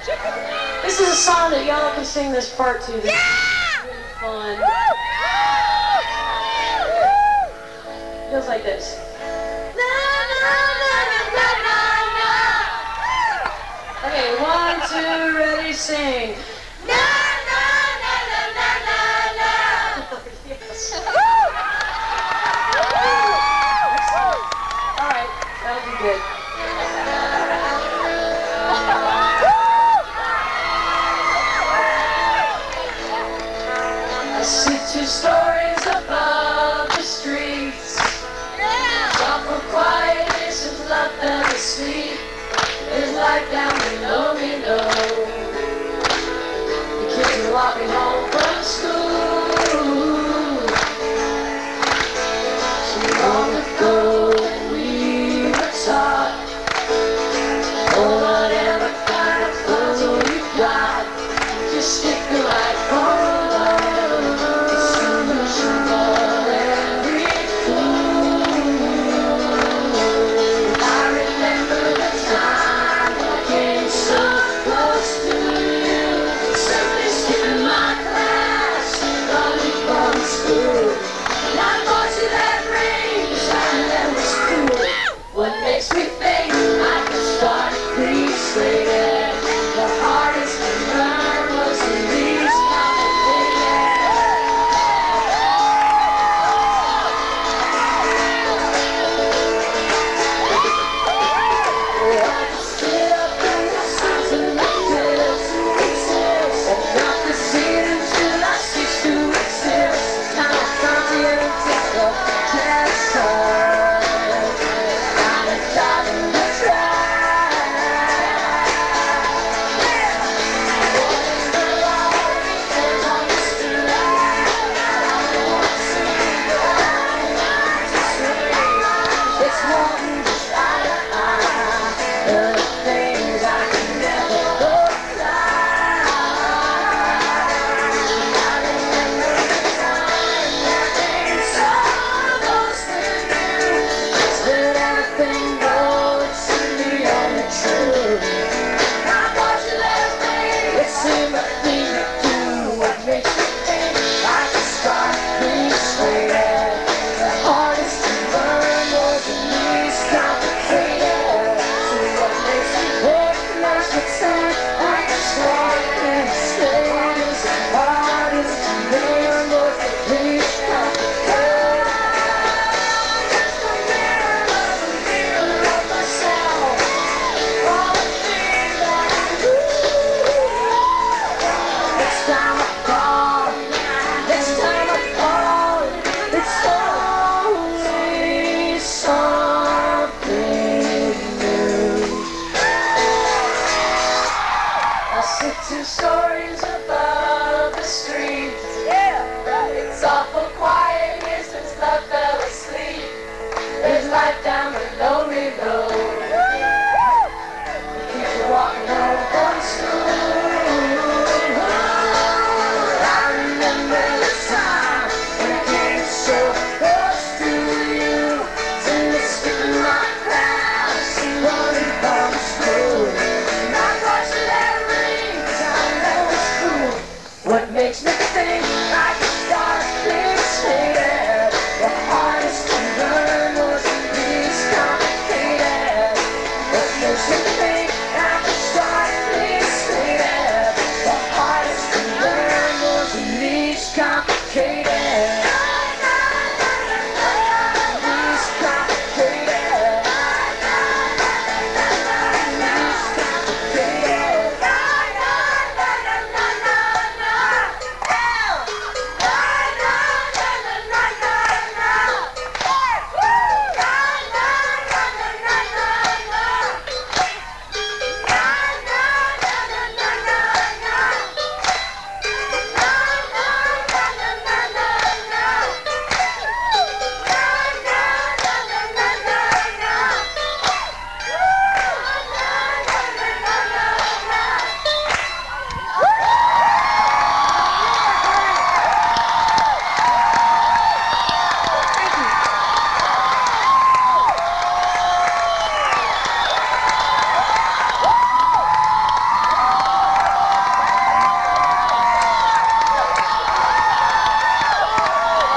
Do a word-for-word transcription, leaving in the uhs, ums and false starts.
This is a song that y'all can sing this part to. This Yeah! is really fun. It goes like this. Okay, one, two, ready, sing. Na, na, na, na, na, na, na. Yes. All right, that'll be good. I see two stories above the streets. Some for quietness and love and sleep. There's life down below me, no. The kids are walking home from school. So long ago when we were taught, oh, whatever kind of puzzle you got, just stick the right formula. The solution for every clue. I remember the time I came so close to you. Simply skipping my class, running from school. And I thought you had rings and that was cool. What makes me think I could start appreciating the hardest to learn was the least complicated. I just sit up in the season like this, and not the scene until I cease to exist. Kind of confident in the cancer. I'm starting to try. It's one just the things I can never go I remember the time that came so close to you. Let everything go, it's the only truth. I thought you left me. It seemed the thing to do. What makes you think I can start appreciating the hardest to learn was the least complicated. So what makes you recognize the time I can start and stay is the hardest to learn was the least complicated. Just a mirror of a mirror of myself. All the things that I do. Next time I fall, next time I fall, it's only something new. I sit too sorry.